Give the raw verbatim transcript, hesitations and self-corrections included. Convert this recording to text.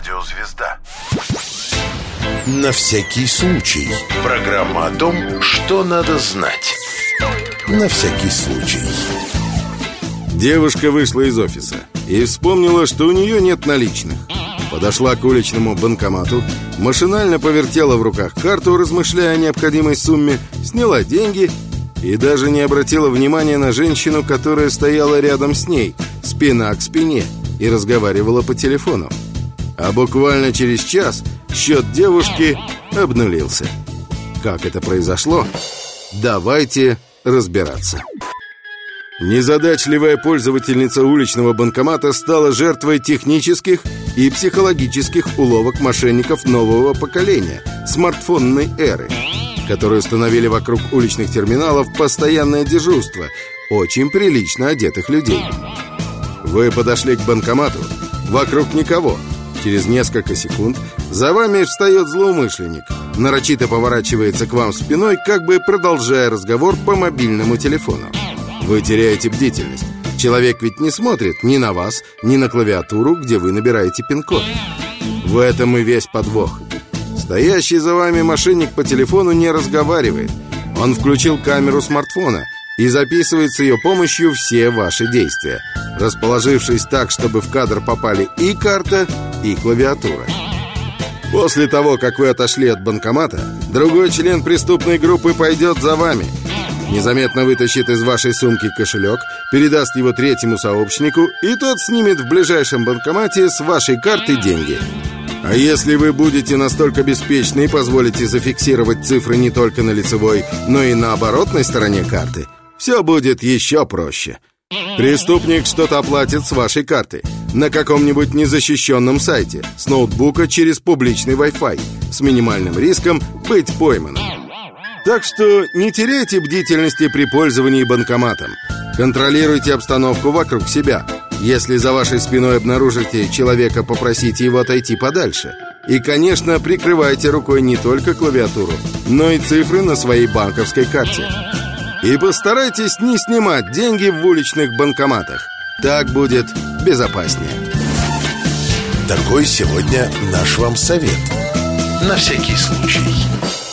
Радио «Звезда». На всякий случай. Программа о том, что надо знать. На всякий случай. Девушка вышла из офиса и вспомнила, что у нее нет наличных. Подошла к уличному банкомату, машинально повертела в руках карту, размышляя о необходимой сумме, сняла деньги и даже не обратила внимания на женщину, которая стояла рядом с ней, спина к спине, и разговаривала по телефону. А буквально через час счет девушки обнулился. Как это произошло? Давайте разбираться. Незадачливая пользовательница уличного банкомата стала жертвой технических и психологических уловок мошенников нового поколения смартфонной эры, которые установили вокруг уличных терминалов постоянное дежурство очень прилично одетых людей. Вы подошли к банкомату, вокруг никого. Через несколько секунд за вами встает злоумышленник, нарочито поворачивается к вам спиной, как бы продолжая разговор по мобильному телефону. Вы теряете бдительность. Человек ведь не смотрит ни на вас, ни на клавиатуру, где вы набираете пин-код. В этом и весь подвох. Стоящий за вами мошенник по телефону не разговаривает. Он включил камеру смартфона и записывает с ее помощью все ваши действия, расположившись так, чтобы в кадр попали и карта, и клавиатура. После того, как вы отошли от банкомата, другой член преступной группы пойдет за вами, незаметно вытащит из вашей сумки кошелек, передаст его третьему сообщнику, и тот снимет в ближайшем банкомате с вашей карты деньги. А если вы будете настолько беспечны и позволите зафиксировать цифры не только на лицевой, но и на оборотной стороне карты, все будет еще проще. Преступник что-то оплатит с вашей карты на каком-нибудь незащищенном сайте, с ноутбука через публичный Wi-Fi, с минимальным риском быть пойманным. Так что не теряйте бдительности при пользовании банкоматом. Контролируйте обстановку вокруг себя. Если за вашей спиной обнаружите человека, попросите его отойти подальше. И, конечно, прикрывайте рукой не только клавиатуру, но и цифры на своей банковской карте. И постарайтесь не снимать деньги в уличных банкоматах. Так будет безопаснее. Такой сегодня наш вам совет. На всякий случай.